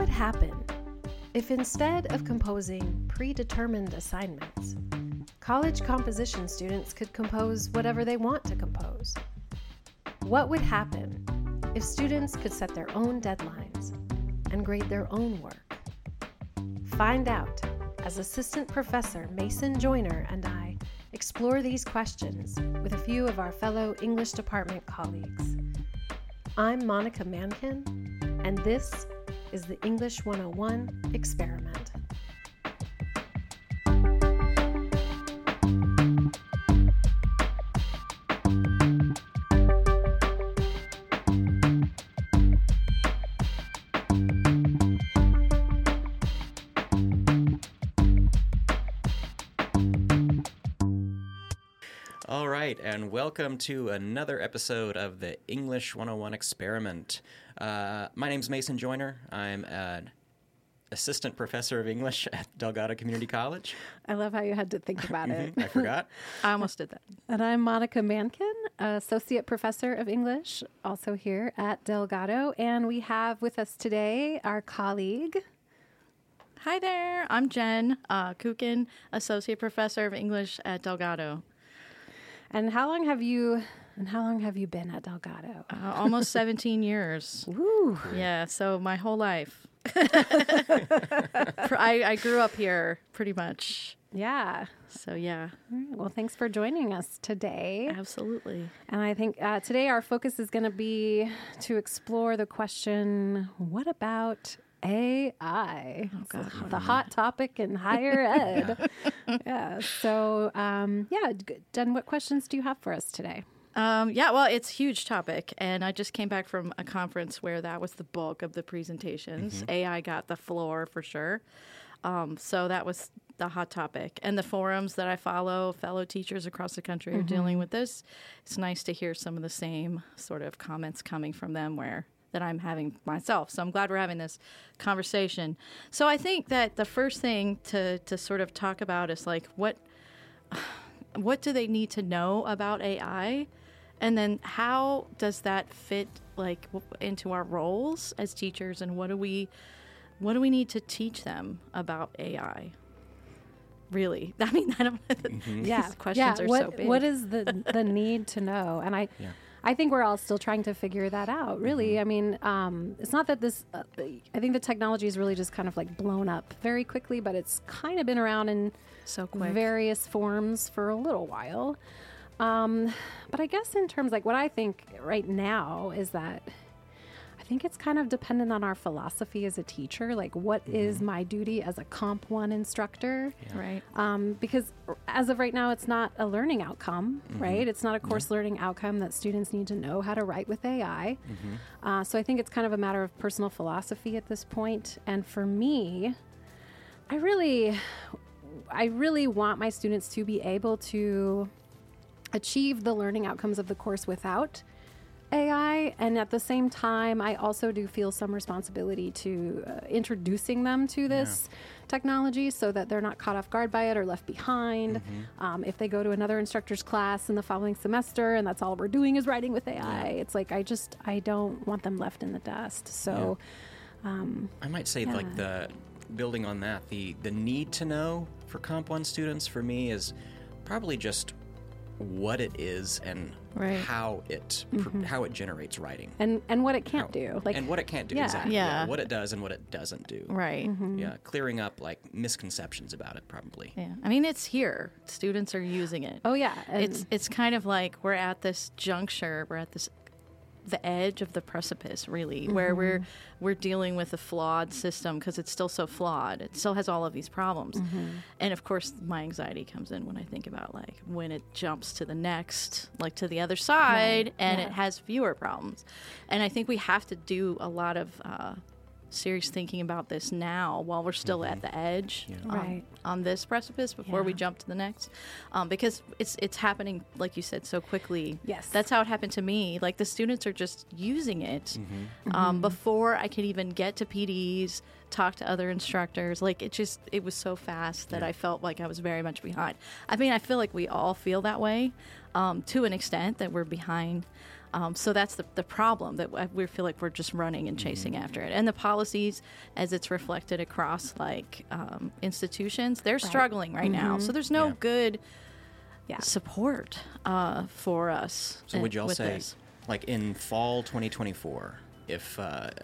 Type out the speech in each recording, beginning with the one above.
would happen if instead of composing predetermined assignments, college composition students could compose whatever they want to compose? What would happen if students could set their own deadlines and grade their own work? Find out as Assistant Professor Mason Joyner and I explore these questions with a few of our fellow English department colleagues. I'm Monica Mankin, and this is the English 101 Experiment. All right, and welcome to another episode of the English 101 Experiment. My name's Mason Joyner. I'm an assistant professor of English at Delgado Community College. I love how you had to think about it. I forgot. I almost did that. And I'm Monica Mankin, associate professor of English, also here at Delgado. And we have with us today our colleague. Hi there. I'm Jen Kukin, associate professor of English at Delgado. And how long have you been at Delgado? Almost 17 years. Woo! Yeah, so my whole life. I grew up here pretty much. Yeah. So yeah. All right. Well, thanks for joining us today. Absolutely. And I think today our focus is going to be to explore the question, what about AI? Oh, God. The hot topic in higher ed. Yeah. So, Jen, what questions do you have for us today? Well, it's a huge topic, and I just came back from a conference where that was the bulk of the presentations. Mm-hmm. AI got the floor for sure. So that was the hot topic. And the forums that I follow, fellow teachers across the country are dealing with this. It's nice to hear some of the same sort of comments coming from them that I'm having myself. So I'm glad we're having this conversation. So I think that the first thing to sort of talk about is like what do they need to know about AI? And then how does that fit like into our roles as teachers, and what do we need to teach them about AI? Really? I mean, I don't these questions are so big. What is the need to know? And I think we're all still trying to figure that out, really. I mean, it's not that I think the technology is really just kind of like blown up very quickly, but it's kind of been around in so quick. Various forms for a little while. But I guess in terms like what I think right now is that I think it's kind of dependent on our philosophy as a teacher. Like, what is my duty as a Comp 1 instructor? Yeah. Right. Because as of right now, it's not a learning outcome, right? It's not a course learning outcome that students need to know how to write with AI. So I think it's kind of a matter of personal philosophy at this point. And for me, I really want my students to be able to achieve the learning outcomes of the course without AI, and at the same time, I also do feel some responsibility to introducing them to this technology so that they're not caught off guard by it or left behind. If they go to another instructor's class in the following semester and that's all we're doing is writing with AI, it's like I don't want them left in the dust. So I might say like building on that, the need to know for Comp 1 students for me is probably just what it is and how it generates writing and what it can't do, like, and what it can't do exactly. What it does and what it doesn't do. Right. Clearing up like misconceptions about it probably. Yeah. I mean, it's here. Students are using it. Oh yeah. It's kind of like we're at this juncture. We're at the edge of the precipice, really, where we're dealing with a flawed system because it's still so flawed. It still has all of these problems. And of course, my anxiety comes in when I think about like when it jumps to the next, like to the other side, and it has fewer problems. And I think we have to do a lot of serious thinking about this now while we're still at the edge on this precipice before we jump to the next, because it's happening, like you said, so quickly. Yes, that's how it happened to me. Like the students are just using it before I could even get to PDs, talk to other instructors. Like it was so fast that I felt like I was very much behind. I mean, I feel like we all feel that way to an extent, that we're behind. So that's the problem, that we feel like we're just running and chasing after it. And the policies, as it's reflected across institutions, they're struggling right now. So there's no good support for us. So would y'all say, like in fall 2024, if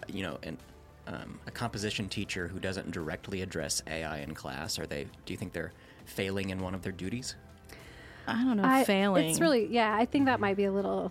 a composition teacher who doesn't directly address AI in class, do you think they're failing in one of their duties? I don't know, failing. It's really, I think that might be a little,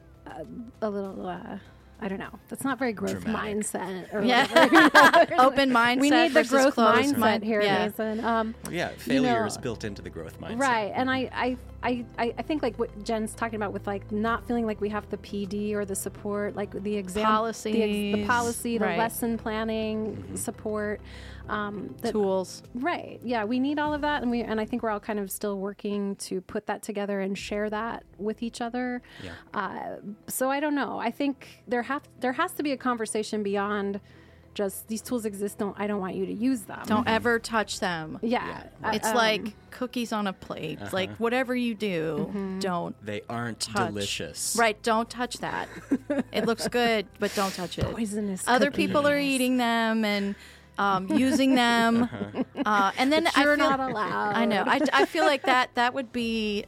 I don't know. That's not very growth Dramatic. Mindset. Or Open mindset. We need the growth mindset mindset here, Mason. Failure is built into the growth mindset. Right, and I think like what Jen's talking about with like not feeling like we have the PD or the support, like the exam policies, the policy, the lesson planning support, the tools. Right. Yeah, we need all of that, and I think we're all kind of still working to put that together and share that with each other. Yeah. So I don't know. I think there has to be a conversation beyond just these tools exist. I don't want you to use them. Don't ever touch them. Yeah. It's like cookies on a plate. Like whatever you do, don't. They aren't touch. Delicious. Right. Don't touch that. It looks good, but don't touch it. Poisonous. Other people are eating them and using them, and then You're not allowed. I know. I feel like that would be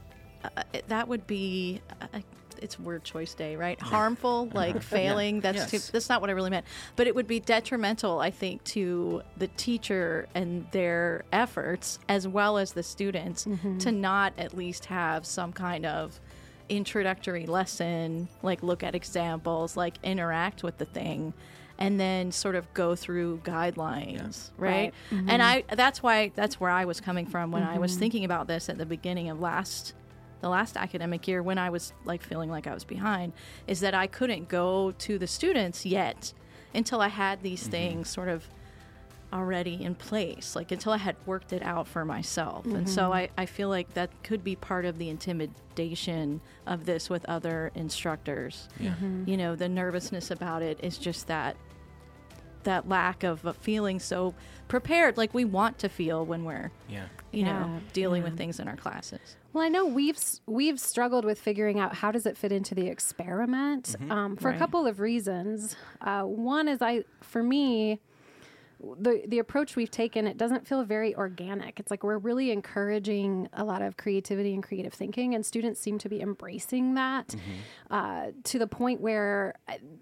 it's word choice day, right? Harmful, like failing. That's not what I really meant. But it would be detrimental, I think, to the teacher and their efforts, as well as the students, to not at least have some kind of introductory lesson, like look at examples, like interact with the thing, and then sort of go through guidelines, right? And that's where I was coming from when I was thinking about this at the beginning of the last academic year, when I was like feeling like I was behind, is that I couldn't go to the students yet until I had these things sort of already in place, like until I had worked it out for myself. And so I feel like that could be part of the intimidation of this with other instructors. You know, the nervousness about it is just that lack of feeling so prepared, like we want to feel when we're dealing with things in our classes. Well, I know we've struggled with figuring out how does it fit into the experiment for a couple of reasons. One is for me, the approach we've taken, it doesn't feel very organic. It's like we're really encouraging a lot of creativity and creative thinking, and students seem to be embracing that to the point where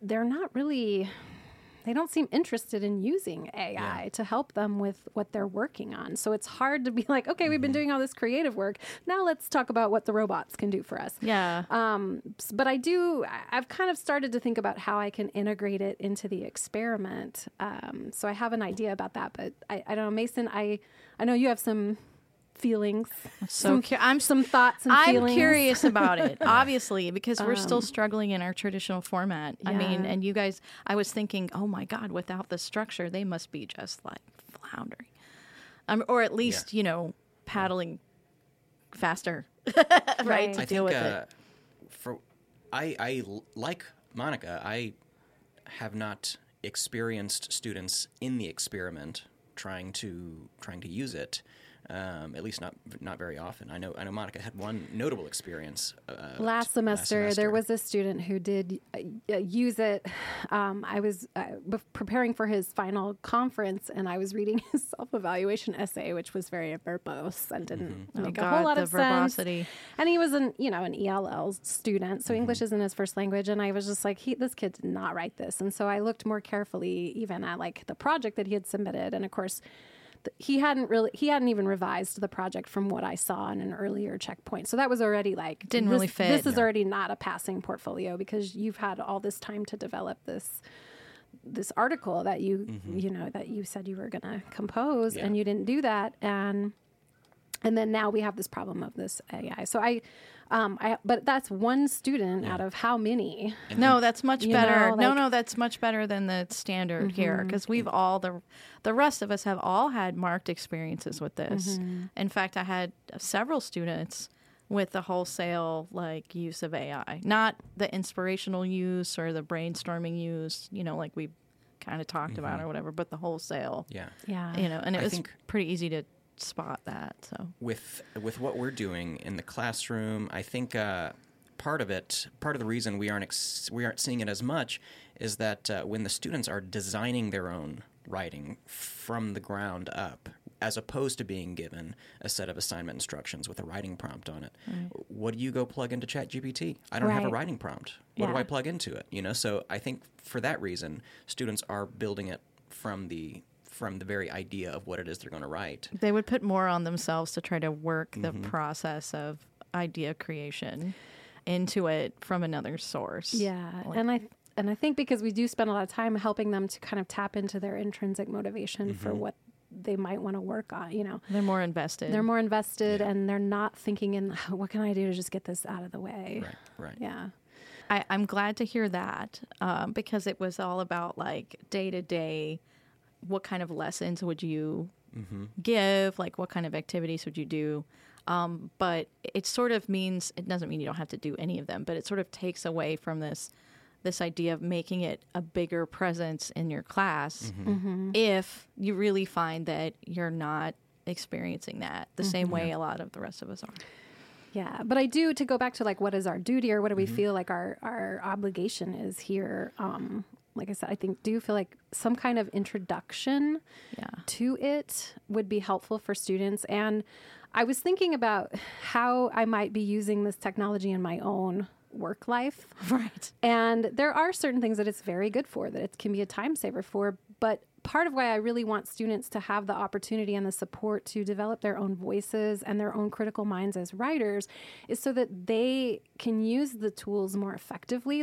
they don't seem interested in using AI to help them with what they're working on. So it's hard to be like, okay, we've been doing all this creative work. Now let's talk about what the robots can do for us. Yeah. But I've kind of started to think about how I can integrate it into the experiment. So I have an idea about that, but I don't know, Mason, I know you have some feelings, some thoughts and feelings. I'm curious about it, obviously, because we're still struggling in our traditional format. I mean, and you guys, I was thinking, oh my God, without the structure, they must be just like floundering. Or at least, paddling faster, right, to deal with it. I like Monica, I have not experienced students in the experiment trying to use it. At least not very often. I know Monica had one notable experience. Last semester, there was a student who did use it. I was preparing for his final conference, and I was reading his self-evaluation essay, which was very verbose and didn't make a whole lot of verbosity. sense. And he was an ELL student, so English isn't his first language. And I was just like, this kid did not write this. And so I looked more carefully even at like the project that he had submitted, and of course, he hadn't even revised the project from what I saw in an earlier checkpoint. So that was already like didn't really fit. This is already not a passing portfolio because you've had all this time to develop this article that you that you said you were going to compose, and you didn't do that, and then now we have this problem of this AI. So but that's one student out of how many? No, that's much better. No, that's much better than the standard here, because we've all, the rest of us have all had marked experiences with this. In fact, I had several students with the wholesale use of AI, not the inspirational use or the brainstorming use, like we kind of talked about or whatever, but the wholesale. Yeah. And it was pretty easy to spot that. So with what we're doing in the classroom, I think part of the reason we aren't seeing it as much is that when the students are designing their own writing from the ground up, as opposed to being given a set of assignment instructions with a writing prompt on it. Right. What do you go plug into ChatGPT? I don't have a writing prompt. What do I plug into it? So I think for that reason, students are building it from the very idea of what it is they're going to write. They would put more on themselves to try to work the process of idea creation into it from another source. Yeah, and I think because we do spend a lot of time helping them to kind of tap into their intrinsic motivation for what they might want to work on, They're more invested. And they're not thinking in, what can I do to just get this out of the way? Right. Yeah. I'm glad to hear that because it was all about like day to day, what kind of lessons would you give? Like what kind of activities would you do? But it sort of means, it doesn't mean you don't have to do any of them, but it sort of takes away from this idea of making it a bigger presence in your class if you really find that you're not experiencing that the same way a lot of the rest of us are. Yeah, but I do, to go back to like what is our duty or what do we feel like our obligation is here, like I said, I do feel like some kind of introduction to it would be helpful for students. And I was thinking about how I might be using this technology in my own work life. Right. And there are certain things that it's very good for, that it can be a time saver for. But part of why I really want students to have the opportunity and the support to develop their own voices and their own critical minds as writers is so that they can use the tools more effectively.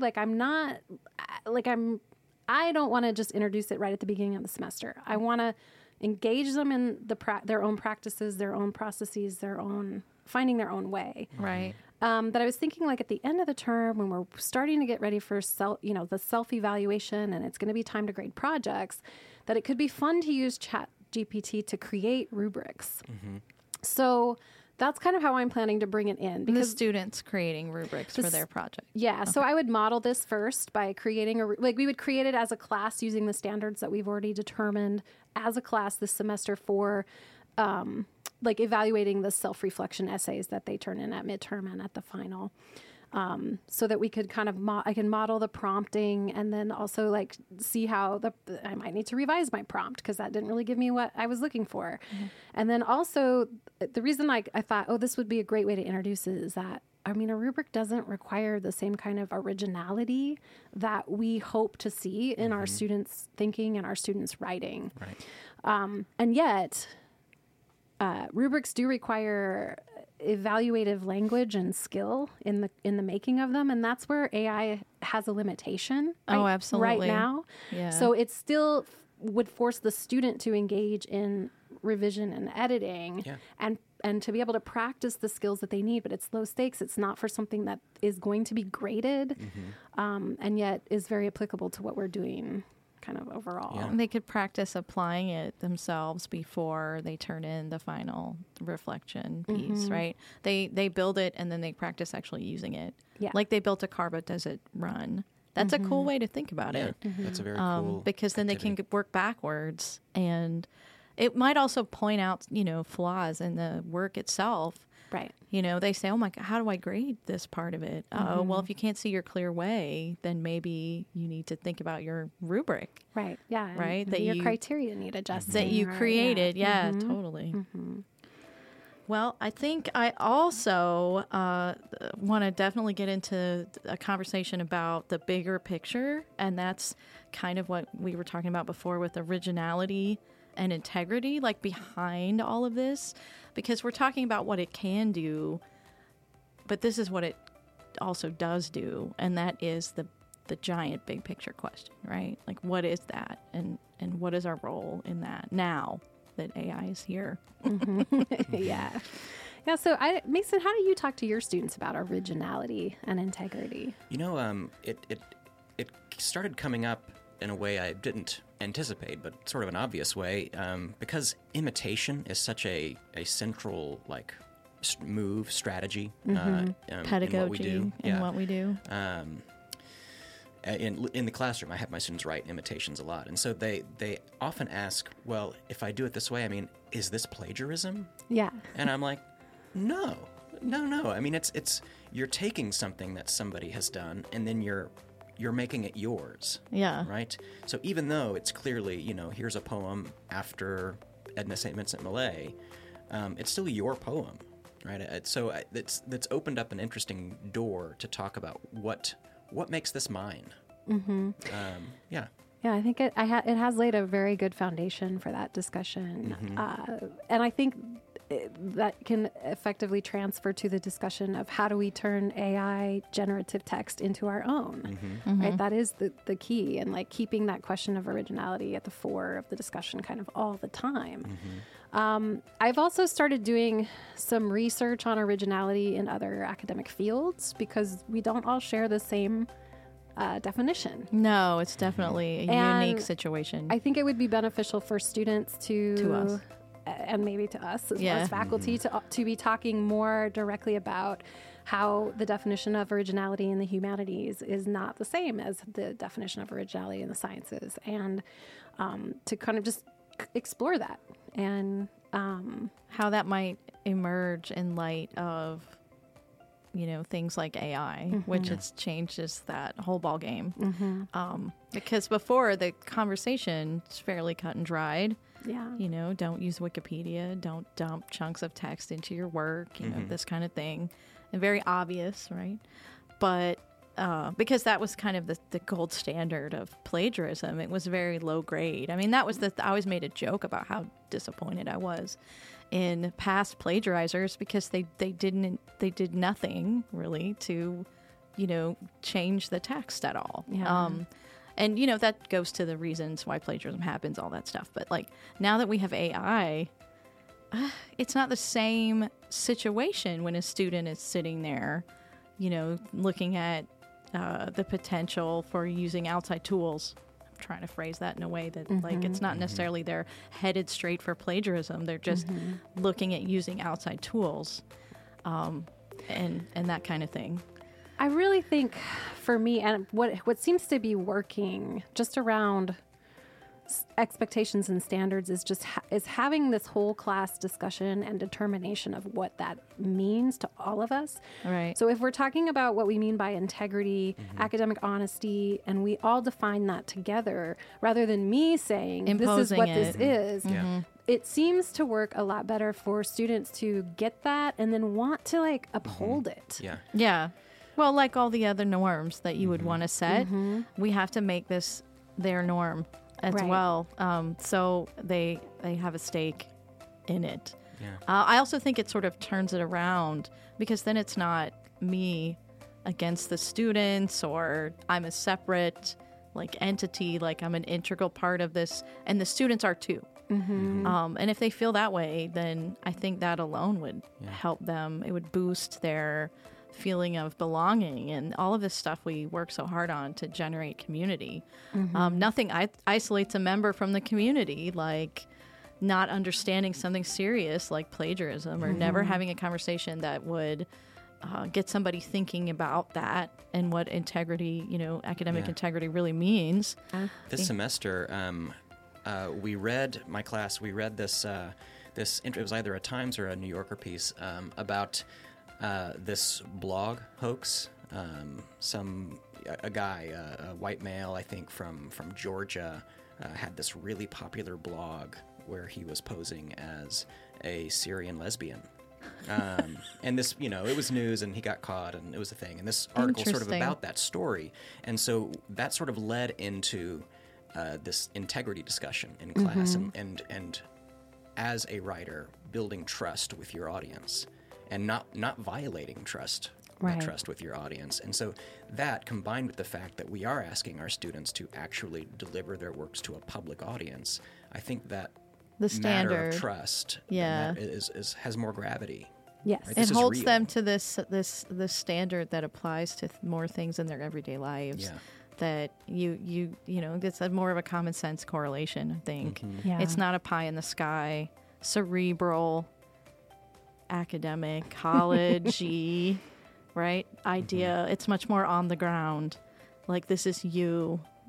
I don't want to just introduce it right at the beginning of the semester. I want to engage them in their own practices, their own processes, finding their own way. Right. But I was thinking like at the end of the term when we're starting to get ready for the self-evaluation and it's going to be time to grade projects, that it could be fun to use ChatGPT to create rubrics. So that's kind of how I'm planning to bring it in. Because the students creating rubrics for their project. Yeah. Okay. So I would model this first by creating we would create it as a class using the standards that we've already determined as a class this semester for evaluating the self-reflection essays that they turn in at midterm and at the final. So that we could kind of, I can model the prompting and then also like see how I might need to revise my prompt because that didn't really give me what I was looking for. And then also the reason I thought, this would be a great way to introduce it is that, a rubric doesn't require the same kind of originality that we hope to see in our students' thinking and our students' writing. Right. And yet, rubrics do require evaluative language and skill in the making of them, and that's where AI has a limitation. Absolutely. Right now. Yeah. So it still would force the student to engage in revision and editing and to be able to practice the skills that they need, but it's low stakes. It's not for something that is going to be graded, and yet is very applicable to what we're doing kind of overall. Yeah. They could practice applying it themselves before they turn in the final reflection piece, right? They build it and then they practice actually using it. Yeah. Like they built a car, but does it run? That's a cool way to think about it. That's a very cool because then activity. they can work backwards, and it might also point out, flaws in the work itself. Right. They say, oh my God, how do I grade this part of it? Oh, well, if you can't see your clear way, then maybe you need to think about your rubric. Right. Yeah. Right. That your criteria need adjusting. That you created. Yeah, totally. Well, I think I also want to definitely get into a conversation about the bigger picture. And that's kind of what we were talking about before with originality and integrity, like behind all of this, because we're talking about what it can do, but this is what it also does do, and that is the giant big picture question, right? Like, what is that, and what is our role in that now that AI is here? Yeah. So Mason, how do you talk to your students about originality and integrity? It started coming up in a way I didn't anticipate, but sort of an obvious way, because imitation is such a central strategy, pedagogy in what we do. In the classroom, I have my students write imitations a lot, and so they often ask, "Well, if I do it this way, is this plagiarism?" Yeah. And I'm like, "No, No. I mean, it's you're taking something that somebody has done, and then you're making it yours. Yeah. Right? So even though it's clearly, here's a poem after Edna St. Vincent Millay, it's still your poem, right? So that's opened up an interesting door to talk about what makes this mine. Mm-hmm. Yeah. Yeah, I think it has laid a very good foundation for that discussion. Mm-hmm. And I think that can effectively transfer to the discussion of how do we turn AI generative text into our own, Mm-hmm. Mm-hmm. right? That is the key, and like keeping that question of originality at the fore of the discussion kind of all the time. Mm-hmm. I've also started doing some research on originality in other academic fields because we don't all share the same definition. No, it's definitely a And unique situation. I think it would be beneficial for students To us. and maybe to us as well Yeah. as faculty to be talking more directly about how the definition of originality in the humanities is not the same as the definition of originality in the sciences, and to kind of just explore that and how that might emerge in light of things like AI, which it's changes that whole ball game. Because before the conversation is fairly cut and dried. yeah. Don't use Wikipedia, don't dump chunks of text into your work, this kind of thing. And very obvious, right? But because that was kind of the gold standard of plagiarism, it was very low grade. I mean, that was I always made a joke about how disappointed I was in past plagiarizers because they did nothing really to, change the text at all. Yeah. And, that goes to the reasons why plagiarism happens, all that stuff. But, like, now that we have AI, it's not the same situation when a student is sitting there, looking at the potential for using outside tools. I'm trying to phrase that in a way that, like, it's not necessarily they're headed straight for plagiarism. They're just looking at using outside tools and that kind of thing. I really think for me, and what seems to be working just around expectations and standards is just is having this whole class discussion and determination of what that means to all of us. Right. So if we're talking about what we mean by integrity, academic honesty, and we all define that together, rather than me saying this is what this is, it seems to work a lot better for students to get that and then want to like uphold it. Yeah. Yeah. Well, like all the other norms that you would want to set, we have to make this their norm as Right. well. So they have a stake in it. Yeah. I also think it sort of turns it around because then it's not me against the students or I'm a separate like entity, like I'm an integral part of this, and the students are too. And if they feel that way, then I think that alone would help them. It would boost their feeling of belonging and all of this stuff we work so hard on to generate community. Nothing isolates a member from the community, like not understanding something serious like plagiarism or never having a conversation that would get somebody thinking about that and what integrity, academic integrity really means. This semester, we read this, it was either a Times or a New Yorker piece about this blog hoax. A guy, a white male, I think from Georgia, had this really popular blog where he was posing as a Syrian lesbian. And this, it was news and he got caught and it was a thing. And this article sort of about that story. And so that sort of led into this integrity discussion in class and as a writer, building trust with your audience. And not violating trust with your audience. And so that, combined with the fact that we are asking our students to actually deliver their works to a public audience, I think that the standard matter of trust has more gravity. Yes. Right? It holds them to this standard that applies to more things in their everyday lives. Yeah. That it's more of a common sense correlation, I think. Yeah. It's not a pie in the sky, cerebral, academic, college-y, right? Idea. It's much more on the ground. Like, this is you. Like,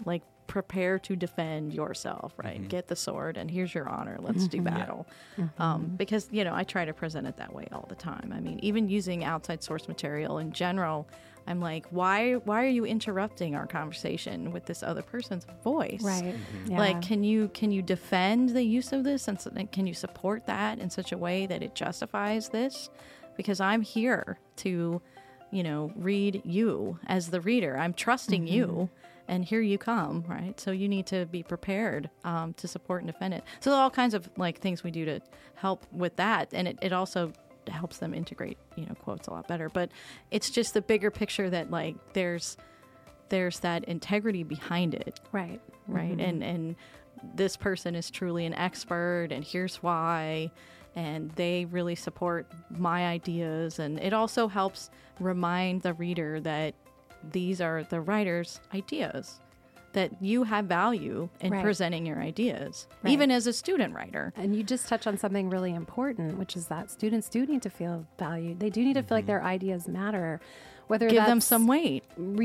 prepare to defend yourself, right? Get the sword and here's your honor. Let's do battle. Because, I try to present it that way all the time. I mean, even using outside source material in general, I'm like, why are you interrupting our conversation with this other person's voice? Right. Yeah. Like, can you defend the use of this, and can you support that in such a way that it justifies this? Because I'm here to, read you as the reader. I'm trusting you, and here you come, right? So you need to be prepared to support and defend it. So there are all kinds of things we do to help with that, and it also helps them integrate quotes a lot better. But it's just the bigger picture that there's that integrity behind it, right. And this person is truly an expert, and here's why, and they really support my ideas. And it also helps remind the reader that these are the writer's ideas, that you have value in presenting your ideas, even as a student writer. And you just touch on something really important, which is that students do need to feel valued. They do need to feel like their ideas matter. Whether give them some weight,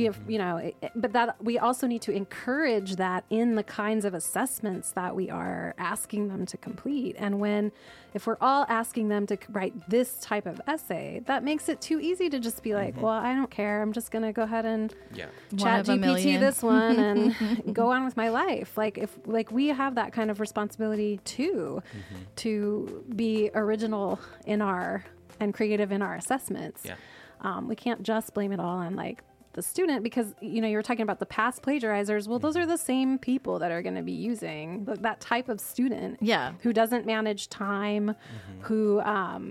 but that we also need to encourage that in the kinds of assessments that we are asking them to complete. And if we're all asking them to write this type of essay, that makes it too easy to just be like, well, I don't care. I'm just going to go ahead and chat GPT this one and go on with my life. If we have that kind of responsibility too, to be original and creative in our assessments. Yeah. We can't just blame it all on the student, because you were talking about the past plagiarizers. Well, those are the same people that are going to be using that type of student. Yeah. Who doesn't manage time, who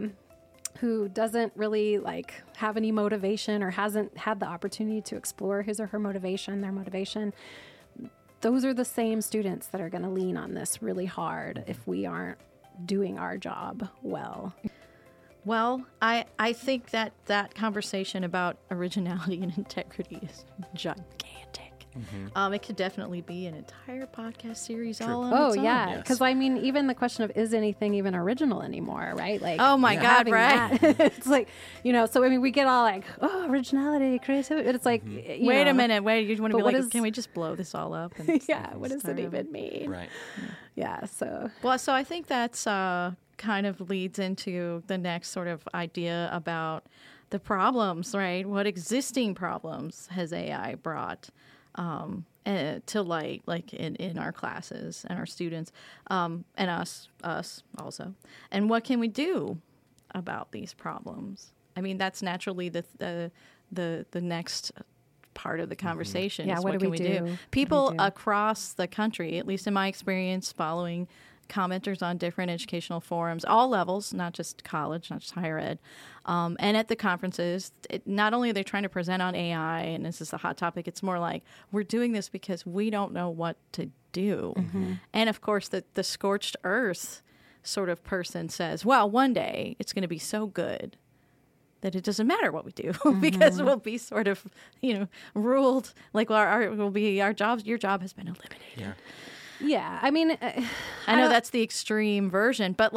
doesn't really have any motivation, or hasn't had the opportunity to explore his or her their motivation. Those are the same students that are going to lean on this really hard if we aren't doing our job well. Well, I think that conversation about originality and integrity is gigantic. It could definitely be an entire podcast series all on its own. Yeah, because even the question of, is anything even original anymore, right? Oh my God, right? It's so we get all originality, creativity. It's wait a minute, you want to be can we just blow this all up? And what does it even mean? Right. Yeah. So I think that's kind of leads into the next sort of idea about the problems, right? What existing problems has AI brought to light, in our classes and our students, and us also? And what can we do about these problems? That's naturally the next part of the conversation. Yeah, is what can we do? People across the country, at least in my experience, following commenters on different educational forums, all levels, not just college, not just higher ed, and at the conferences, not only are they trying to present on AI, and this is a hot topic, it's more like, we're doing this because we don't know what to do. And of course, the scorched earth sort of person says, well, one day it's going to be so good that it doesn't matter what we do because we'll be sort of, ruled, our jobs, your job has been eliminated. Yeah. Yeah, I know that's the extreme version, but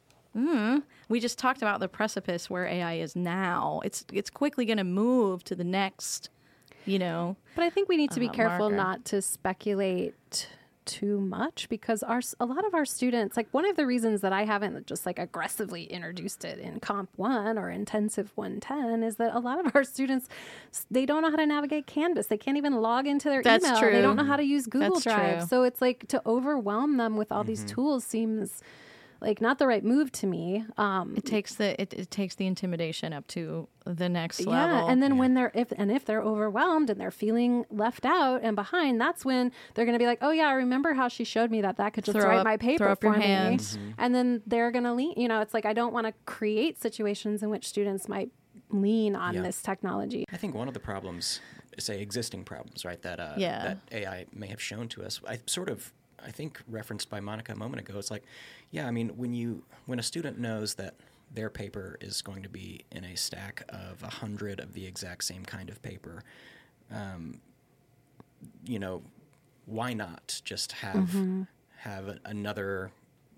we just talked about the precipice where AI is now. It's quickly going to move to the next, But I think we need to be careful marker. Not to speculate too much, because a lot of our students, one of the reasons that I haven't just aggressively introduced it in Comp 1 or Intensive 110 is that a lot of our students, they don't know how to navigate Canvas. They can't even log into their That's email. True. They don't know how to use Google That's Drive. true. So it's to overwhelm them with all these tools seems not the right move to me. It takes the intimidation up to the next level. Yeah, and then when if they're overwhelmed and they're feeling left out and behind, that's when they're going to be like, oh yeah, I remember how she showed me that could just write my paper for me. And then they're going to lean. It's I don't want to create situations in which students might lean on this technology. I think one of the problems, say existing problems, right, that AI may have shown to us, I think referenced by Monica a moment ago, it's when a student knows that their paper is going to be in a stack of 100 of the exact same kind of paper, why not just have another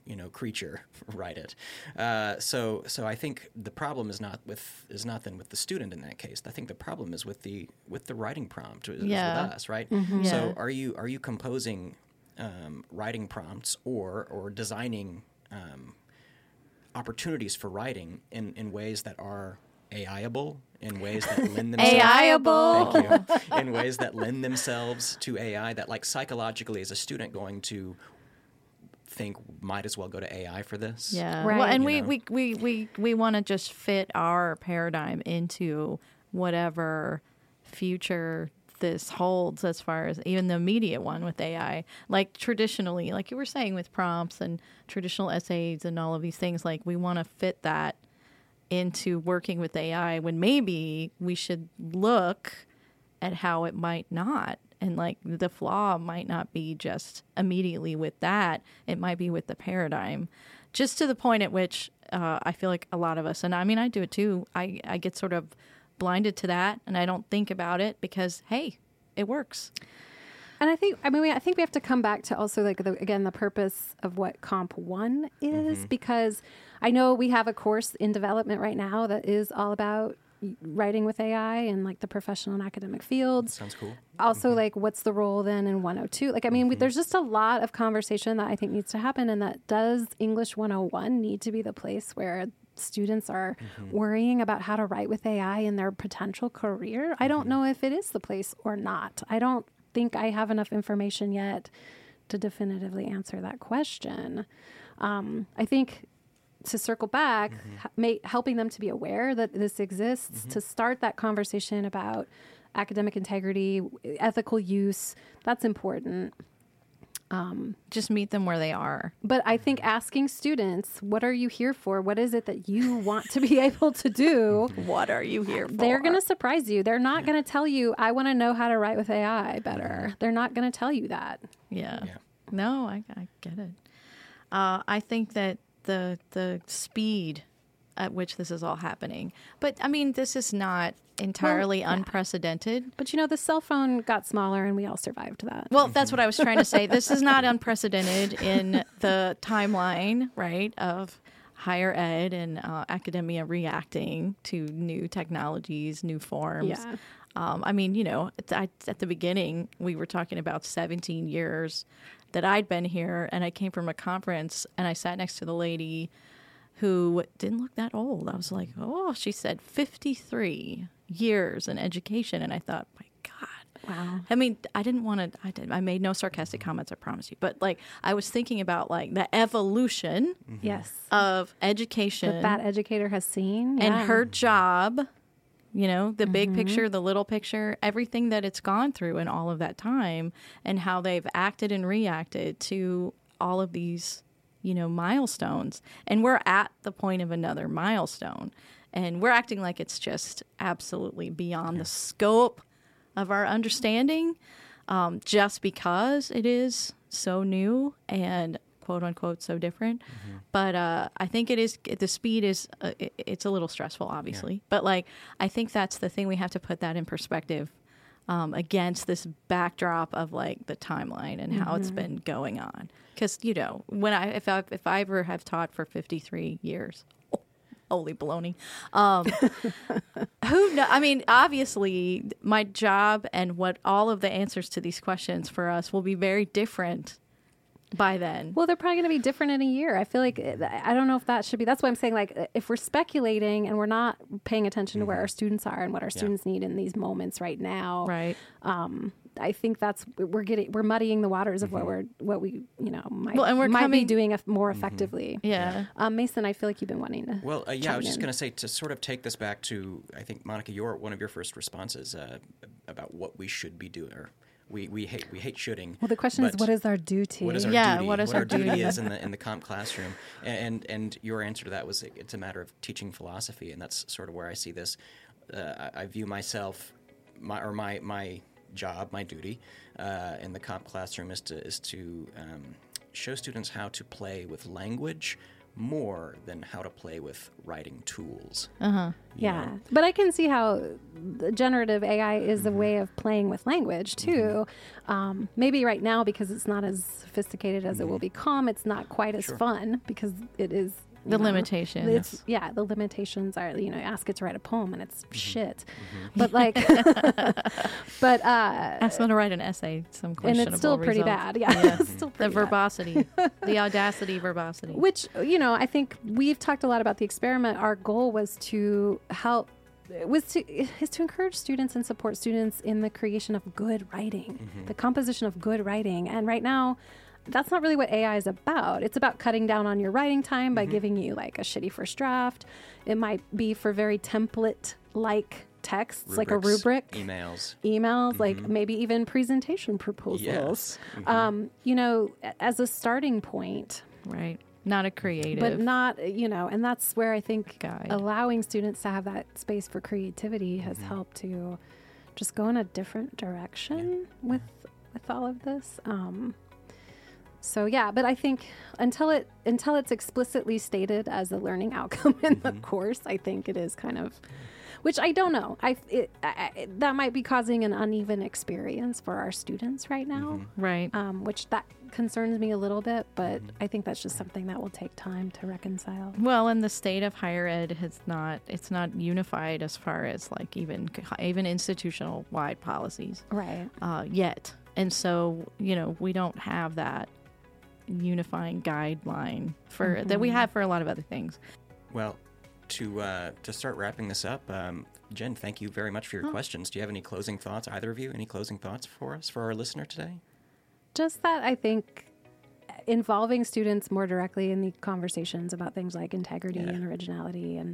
creature write it. So I think the problem is not then with the student in that case. I think the problem is with the writing prompt is with us, right? Mm-hmm. So are you composing writing prompts or designing opportunities for writing in ways that are AI-able, in ways that lend themselves AI-able. Thank you. In ways that lend themselves to AI, that like psychologically as a student going to think might as well go to AI for this. Yeah. Right. Well, and we want to just fit our paradigm into whatever future this holds, as far as even the immediate one with AI. Like traditionally, like you were saying with prompts and traditional essays and all of these things, like we want to fit that into working with AI, when maybe we should look at how it might not. And like the flaw might not be just immediately with that. It might be with the paradigm, just to the point at which I feel like a lot of us, and I mean, I do it too. I get sort of blinded to that, and I don't think about it because, hey, it works. And I think we have to come back to also like the purpose of what Comp 1 is, because I know we have a course in development right now that is all about writing with AI and like the professional and academic fields. Sounds cool. Also, like, what's the role then in 102? Like, I mean, there's just a lot of conversation that I think needs to happen, and that does English 101 need to be the place where students are worrying about how to write with AI in their potential career? I don't know if it is the place or not. I don't think I have enough information yet to definitively answer that question. I think, to circle back, helping them to be aware that this exists, to start that conversation about academic integrity, ethical use, that's important. Just meet them where they are. But I think asking students, what are you here for? What is it that you want to be able to do? What are you here for? They're going to surprise you. They're not going to tell you, I want to know how to write with AI better. They're not going to tell you that. Yeah. No, I get it. I think that the speed at which this is all happening. But I mean, this is not entirely unprecedented. But the cell phone got smaller and we all survived that. Well, that's what I was trying to say. This is not unprecedented in the timeline, right, of higher ed and academia reacting to new technologies, new forms. Yeah. I mean, at the beginning, we were talking about 17 years that I'd been here, and I came from a conference, and I sat next to the lady who didn't look that old. I was like, oh, she said 53 years in education, and I thought, my God. Wow. I mean, I made no sarcastic comments, I promise you, but like I was thinking about like the evolution of education that educator has seen. and her job. The big picture, the little picture, everything that it's gone through in all of that time, and how they've acted and reacted to all of these, milestones. And we're at the point of another milestone, and we're acting like it's just absolutely beyond the scope of our understanding, just because it is so new and quote unquote so different. But I think the speed is it's a little stressful, obviously, but like I think that's the thing, we have to put that in perspective against this backdrop of like the timeline and how it's been going on, because when if I ever have taught for 53 years, holy baloney, who know? I mean, obviously my job and what all of the answers to these questions for us will be very different by then. Well, they're probably going to be different in a year. I feel like, I don't know if that should be, that's why I'm saying, like, if we're speculating and we're not paying attention to where our students are and what our students need in these moments right now. Right. I think that's, we're muddying the waters of what we might be doing more effectively. Yeah. Mason, I feel like you've been wanting to. Well, I was just going to say, to sort of take this back to, I think, Monica, one of your first responses about what we should be doing. Or we hate shooting. Well, the question is, what is our duty? What is our duty? What is our duty? Duty is in the comp classroom, and your answer to that was it's a matter of teaching philosophy, and that's sort of where I see this. I view myself, my job, my duty in the comp classroom is to show students how to play with language more than how to play with writing tools. Yeah. But I can see how the generative AI is a way of playing with language too. Maybe right now, because it's not as sophisticated as it will become, it's not quite as fun because it is the limitations. The limitations are, ask it to write a poem and it's shit. But like, ask them to write an essay, some questionable and it's still pretty results. bad. Yeah, it's still pretty the verbosity, the audacity, verbosity. Which, I think we've talked a lot about the experiment. Our goal was to help. Is to encourage students and support students in the creation of good writing, the composition of good writing. And right now, that's not really what AI is about. It's about cutting down on your writing time by giving you like a shitty first draft. It might be for very template-like texts, Rubrics, like a rubric. Emails, like maybe even presentation proposals. As a starting point. Right. Not a creative. But not, and that's where I think allowing students to have that space for creativity has helped to just go in a different direction with all of this. But I think until it's explicitly stated as a learning outcome in the course, I think it is kind of, which I don't know. That might be causing an uneven experience for our students right now. Right. Which that concerns me a little bit, but I think that's just something that will take time to reconcile. Well, and the state of higher ed it's not unified as far as like even institutional wide policies. Right. Yet. And so, we don't have that unifying guideline for that we have for a lot of other things. Well, to start wrapping this up, Jen, thank you very much for your questions. Do you have any closing thoughts, either of you? Any closing thoughts for us, for our listener today? Just that I think involving students more directly in the conversations about things like integrity and originality and,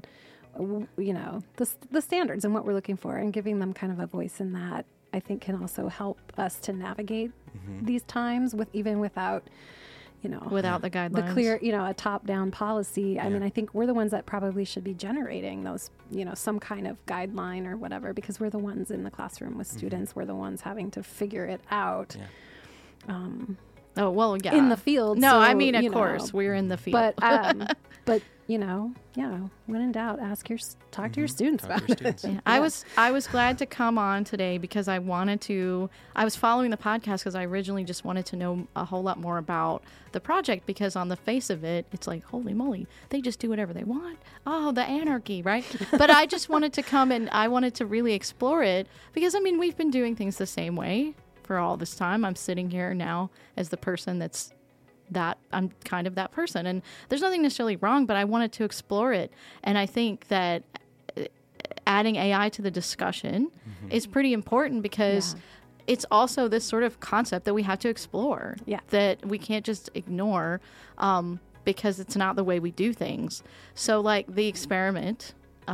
the standards and what we're looking for, and giving them kind of a voice in that, I think can also help us to navigate these times without the guidelines, the clear, a top-down policy. I mean, I think we're the ones that probably should be generating those, some kind of guideline or whatever, because we're the ones in the classroom with students. We're the ones having to figure it out. In the field. No, so, I mean, of course, we're in the field. But when in doubt, talk to your students about it. Yeah. I was glad to come on today because I was following the podcast because I originally just wanted to know a whole lot more about the project, because on the face of it, it's like, holy moly, they just do whatever they want. Oh, the anarchy, right? But I just wanted to come and I wanted to really explore it because, we've been doing things the same way for all this time. I'm sitting here now as the person I'm kind of that person, and there's nothing necessarily wrong, but I wanted to explore it. And I think that adding AI to the discussion is pretty important because it's also this sort of concept that we have to explore, that we can't just ignore because it's not the way we do things. So like the experiment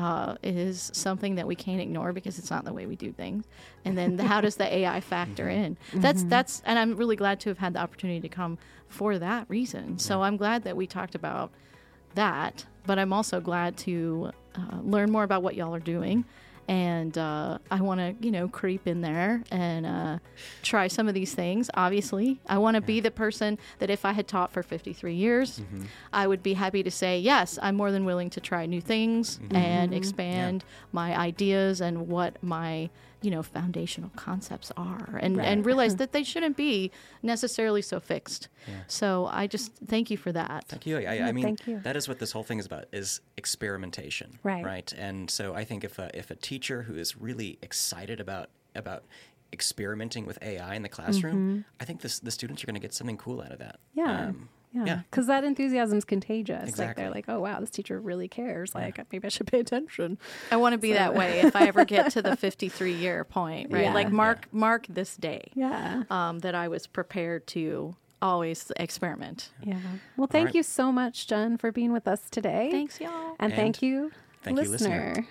is something that we can't ignore because it's not the way we do things. And then how does the AI factor in? That's and I'm really glad to have had the opportunity to come for that reason. So I'm glad that we talked about that, but I'm also glad to learn more about what y'all are doing. And I want to, creep in there and try some of these things. Obviously, I want to be the person that if I had taught for 53 years, I would be happy to say, yes, I'm more than willing to try new things and expand my ideas and what my, foundational concepts are and realize that they shouldn't be necessarily so fixed. Yeah. So I just thank you for that. Thank you. I mean, that is what this whole thing is about, is experimentation. Right. And so I think if a teacher who is really excited about experimenting with AI in the classroom, I think the students are going to get something cool out of that. Yeah, because that enthusiasm is contagious. Exactly. Like they're like, oh wow, this teacher really cares. Like maybe I should pay attention. I want to be that way if I ever get to the 53-year point, right? Yeah. Like mark this day. Yeah. That I was prepared to always experiment. Yeah. Well, thank you so much, Jen, for being with us today. Thanks, y'all. And thank you, listener.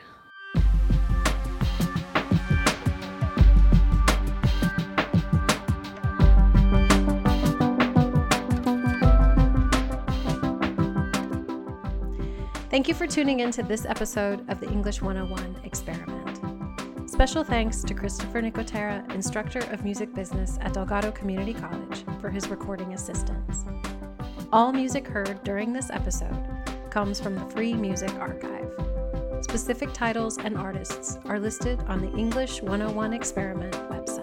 Thank you for tuning in to this episode of the English 101 Experiment. Special thanks to Christopher Nicotera, Instructor of Music Business at Delgado Community College, for his recording assistance. All music heard during this episode comes from the Free Music Archive. Specific titles and artists are listed on the English 101 Experiment website.